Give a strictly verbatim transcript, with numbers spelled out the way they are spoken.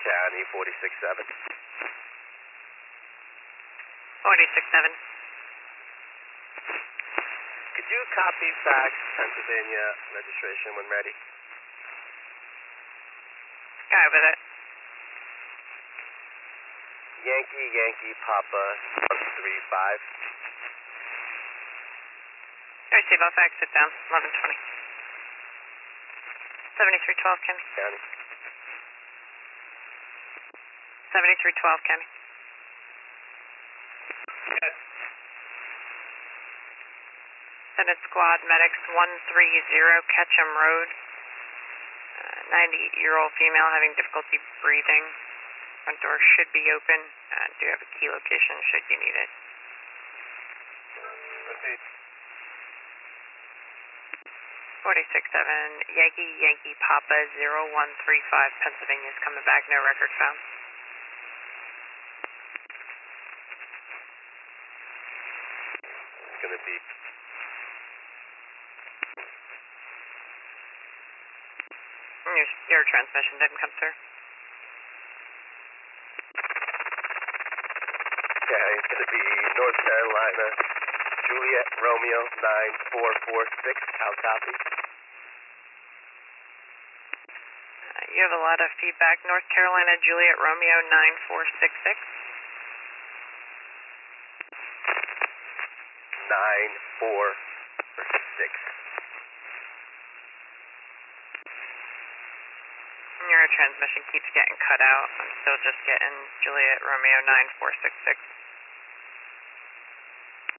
County, forty-six seven. forty-six seven. Could you copy fax Pennsylvania registration when ready? Got with it. Yankee, Yankee, Papa, one three five. I receive all fax, sit down, eleven twenty. seventy-three twelve, Kenny. County. seventy-three twelve, Kenny. Senate Squad Medics one three zero, Ketchum Road. ninety-eight-year-old female having difficulty breathing. Front door should be open. Uh, do have a key location should you need it. Proceed. forty-six seven, Yankee, Yankee, Papa, zero one three five, Pennsylvania's coming back, no record found. It's going to be... Your, your transmission didn't come through. Okay, it's going to be North Carolina, Juliet, Romeo, nine four four six. How copy? Uh, you have a lot of feedback. North Carolina, Juliet, Romeo, nine four six six. nine four six. Your transmission keeps getting cut out. I'm still just getting Juliet, Romeo, nine four six six.